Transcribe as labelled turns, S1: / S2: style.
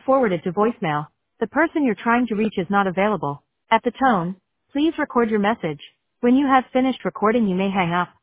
S1: forwarded to voicemail. The person you're trying to reach is not available. At the tone, please record your message. When you have finished recording, you may hang up.